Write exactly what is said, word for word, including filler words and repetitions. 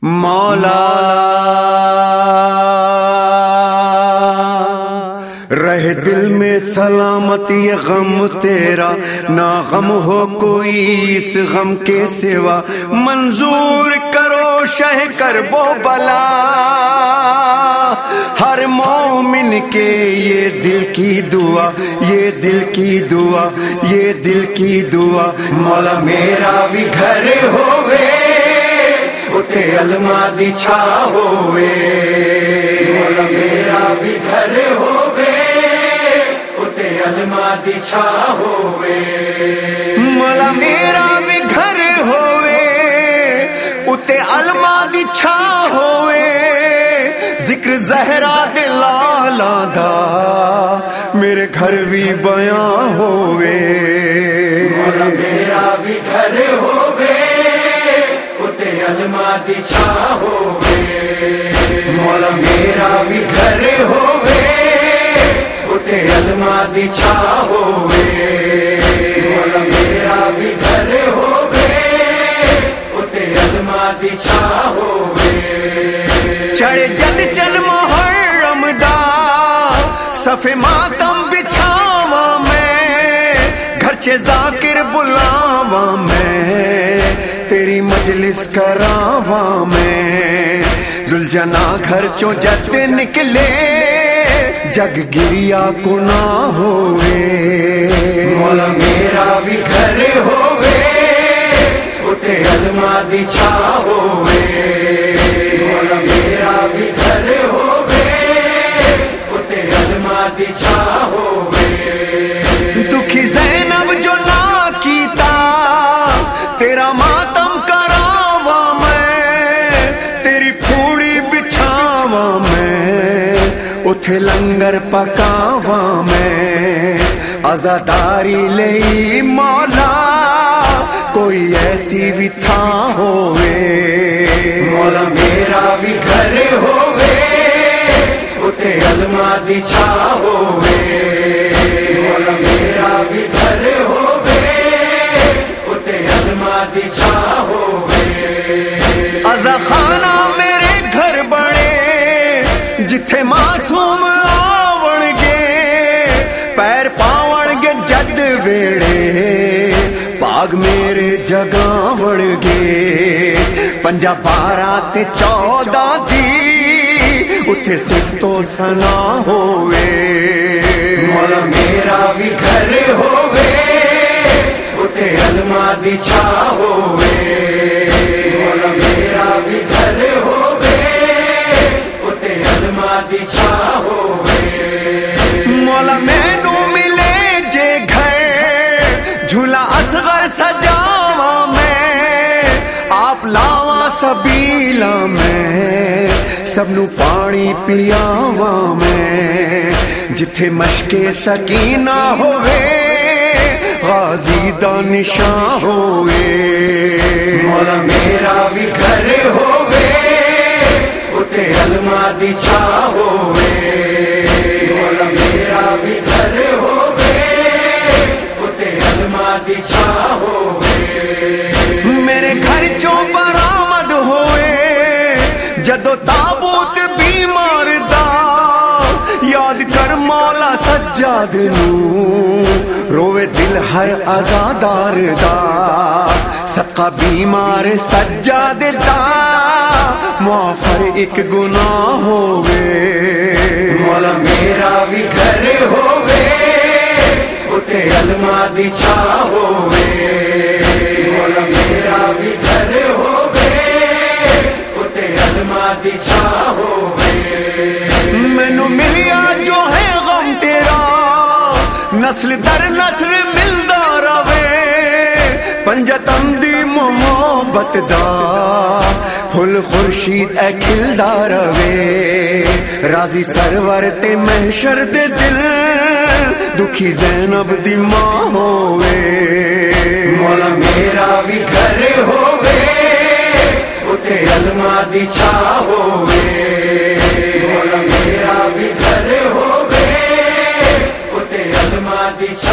مولا رہے دل میں سلامت یہ غم تیرا، نہ غم ہو کوئی اس غم کے سوا، منظور کرو شہ کرب و بلا ہر مومن کے، یہ دل کی دعا، یہ دل کی دعا، یہ دل کی دعا۔ مولا میرا بھی گھر ہووے اتے علماء دی چھا ہووے، مولا میرا بھی گھر ہووے اتے علماء دی چھا ہووے، مولا میرا بھی گھر ہووے اتے علماء دی چھا ہووے، ذکر زہرا دے لالا دا میرے گھر بھی بیاں ہووے، مولا میرا بھی گھر ہووے علماء دی چھا ہووے، مولا میرا بھی گھر ہووے اتے علماء دی چھا ہووے، مولا میرا بھی گھر ہووے اتے علماء دی چھا ہووے، چڑھ جد چل محرم دا صفے ماتم بچھاواں میں، گھر چے ذاکر بلاواں میں، تیری مجلس کراواں میں، زلجنا گھر چوں جد نکلے جگ گریا کو نہ ہوئے، مولا میرا بھی گھر ہووے اتے علماء دی چھا ہووے، مولا میرا بھی گھر ہووے اتے علماء دی چھا ہووے، دکھی زینب جو نہ کیتا تیرا ماتم کراواں میں، تیری پھوڑی بچھاواں میں، اتھے لنگر پکاواں میں، عزاداری لئی مولا کوئی ایسی بھی تھاں ہووے، مولا میرا بھی گھر ہووے اتے علماء دی چھا ہووے، مولا میرا بھی گھر ہووے اتے علماء دی چھا ہووے، عزا خانہ میرے گھر بڑے جتھے معصوم آون گے، پیر پاون گے جد ویڑے، باغ میرے جگاون گے، پنجا بارہ تے چودہ دی اتھے صفت و ثنا ہووے، مولا میرا بھی گھر ہووے اتے علماء دی چھا ہووے، مولا میرا بھی گھر ہووے اتے علماء دی چھا ہووے، مولا مینوں ملے جے گھر جھولا اصغر سجاواں میں، آپ لاواں سبیلاں میں، سب نو پانی پیاواں میں، جتھے مشق سکینہ ہووے غازی دا نشاں ہووے، مولا میرا بھی گھر ہووے اتے علماء دی چھا ہووے، مولا میرا بھی گھر ہووے اتے علماء دی چھا ہووے، میرے گھر چوں برآمد ہوئے جدو تابوت بیمار دا، یاد کر مولا سجاد نو روے دل ہر عزادار دا، صدقہ بیمار سجاد دا معافر ایک گناہ ہووے، مولا میرا بھی گھر ہووے اتے علماء دی چھا ہووے، مولا میرا بھی گھر ہووے اتے علماء دی چھا ہووے، مینوں ملیا جو ہے غم تیرا نسل در نسل ملدا رہے، پنجتن دی محبت دا پھل خورشید اے کھلدا رہے، راضی سرور تے محشر دے دل دکھی زینب دی ماں ہووے، مولا میرا بھی گھر ہووے اتے علماء دی چھا ہووے، مولا میرا بھی گھر ہووے اتے علماء دی چھا